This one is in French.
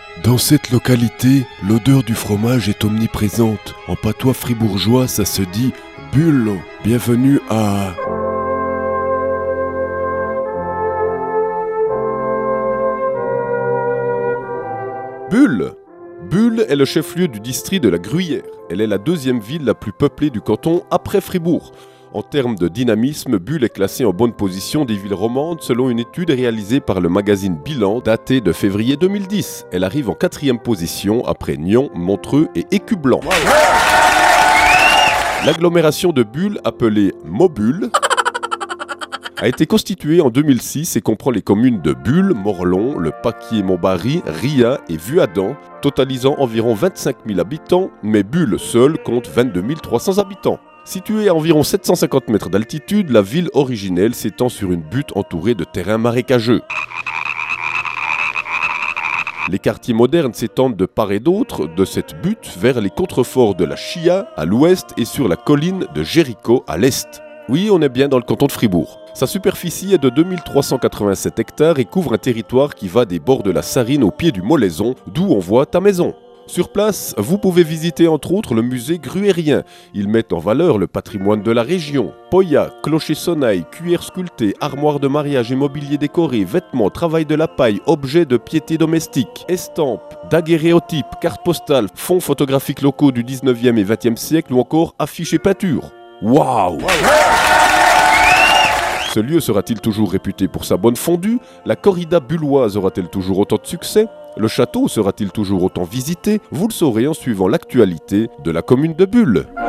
Dans cette localité, l'odeur du fromage est omniprésente. En patois fribourgeois, ça se dit « Bulle ». Bienvenue à... Bulle. Bulle est le chef-lieu du district de la Gruyère. Elle est la deuxième ville la plus peuplée du canton après Fribourg. En termes de dynamisme, Bulle est classée en bonne position des villes romandes selon une étude réalisée par le magazine Bilan datée de février 2010. Elle arrive en 4e position après Nyon, Montreux et Écublanc. L'agglomération de Bulle, appelée Mobule, a été constituée en 2006 et comprend les communes de Bulle, Morlon, Le Paquier-Montbarry, Ria et Vuadan, totalisant environ 25 000 habitants, mais Bulle seule compte 22 300 habitants. Située à environ 750 mètres d'altitude, la ville originelle s'étend sur une butte entourée de terrains marécageux. Les quartiers modernes s'étendent de part et d'autre de cette butte vers les contreforts de la Chia à l'ouest et sur la colline de Jéricho à l'est. Oui, on est bien dans le canton de Fribourg. Sa superficie est de 2387 hectares et couvre un territoire qui va des bords de la Sarine au pied du Molaison, d'où on voit ta maison. Sur place, vous pouvez visiter entre autres le musée gruérien. Il met en valeur le patrimoine de la région. Poya, clocher sonnaille, cuillère sculptée, armoire de mariage et mobilier décoré, vêtements, travail de la paille, objets de piété domestique, estampes, daguerréotypes, cartes postales, fonds photographiques locaux du 19e et 20e siècle ou encore affiches et peintures. Waouh! Ce lieu sera-t-il toujours réputé pour sa bonne fondue? La corrida bulloise aura-t-elle toujours autant de succès? Le château sera-t-il toujours autant visité? Vous le saurez en suivant l'actualité de la commune de Bulle.